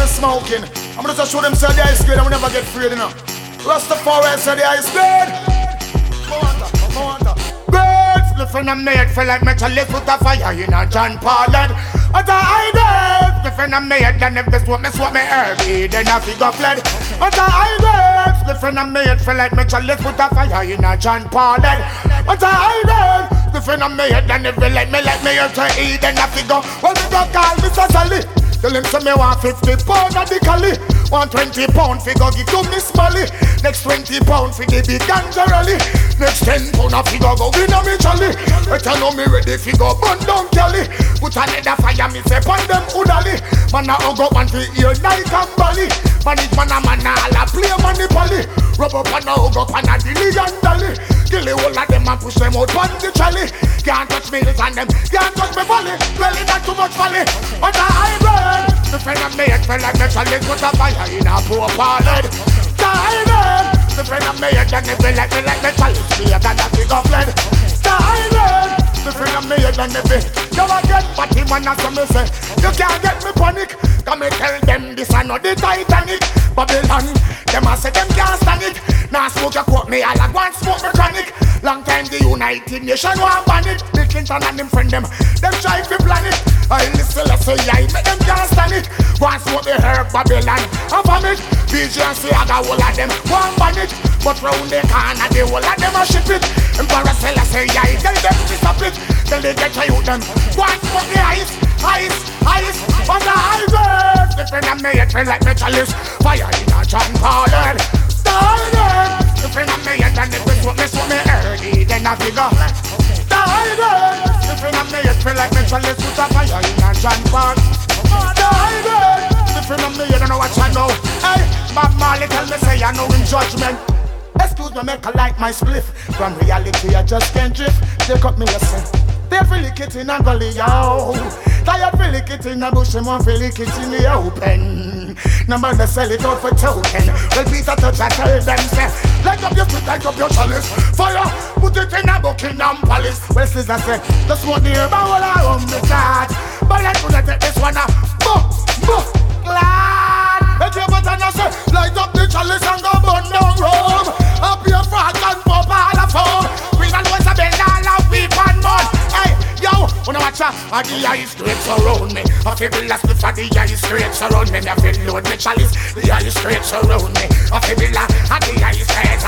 the smoking. I'm gonna just show them say the ice grade and we never get afraid enough. Rastafari say the ice grade. Come on. Birds flipping and made feel like metal put a fire in a John Paul and at a high bird flipping and made and if this what me early then I figure fled. At a high bird flipping and made feel like metal put a fire in a John Paul and at a high bird flipping and made and if you like me you to eat then I figure well me go call Mr. Sally. Tell him say me want 50 pound of the cali. Want 20 pound figure give to Miss Molly. Next 20 pound for the big ganja rally. Next 10 pound of figure go win a me chally. Better know me ready figure burn down Cali. Put another fire me say pon them udali. Man a hug up and fi ear Nike and Bally. Man it man a all a play money pally. Rub up and a hug up and a dilly and dolly. Kill the whole of them and push them out pon the trolley. Can't touch me and them, can't touch me valley. Well it not too much valley. But a high bird. The friend of me, it feel like me chalice put a fire in a poor pallet. Diamond! The friend of me, it feel like me chalice bigger than a big of lead. Diamond! The friend of me, it feel you a get party man as me say. You can't get me panic. Come me tell them this and not the Titanic. Babylon, them a say them can't stand it. Now smoke your coat me, all I want smoke me chronic. Long time the United Nations want ban it. Bill Clinton and them friend them try to plan it. I listen, let's say, I make them can't stand it. Want smoke the herb Babylon and vomit. BJ and say I got all of them want ban it. But round the corner, the whole of them a ship it. Emperor say, I tell them to stop it. Till they get to you them. Want smoke the ice. On the highway. The friend of me, it feel like me chalice. Fire in a John Paul and Diamond. The friend of me, it and it was what me early. Then I figure Diamond. The friend of me, it feel like me chalice. Put a fire in a John Paul. Diamond. The friend of me, you don't know what I know. Hey, Bob Marley tell me say I know in judgment. Excuse me, make a like my spliff. From reality I just can't drift. They cut me a sin. They feel it in a gully, yo. Tired feel it in a bush, and one feel it in the open. Number they sell it out for token. Well, Peter touch, I tell them, say, light up your foot, light up your chalice. Fire, put it in a Buckingham Palace. Well, Caesar say, just want the herb, I will around the start. But let's gonna take this one up. Glad. Let your button say, light up the chalice and go burn down Rome. Up your front and pop all of foam. We don't want to build all of weep and mud. Yo, when I watch out, the ice grapes around me. I feel the last for the ice grapes around me. I feel load me chalice, the ice grapes around me. I feel the last the ice grapes.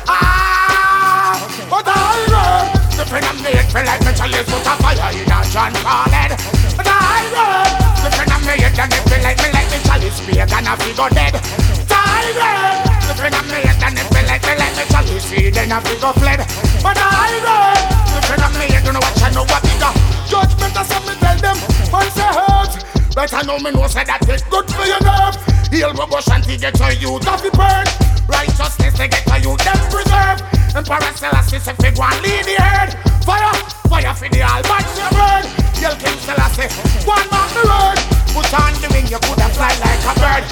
But I know the friend of me, it feel like me chalice put a fire in a John Paul head. But I know the friend of me, it and it feel like me chalice bigger than a figure dead. I know the friend of me, it and it feel like me chalice bigger than a figure fled. But I know the friend of me, you don't know what I know what bigger. Judgment is something tell them once they hurt. But I know me know say that it's good for your nerve. Heal rubbish and to get to you to be burned. Righteousness they get to you them preserve. Emperor Selassie say fig one lead the herd. Fire for the all bad shepherd. Yell King Selassie one mark the road. Put on the wing you could have fly like a bird.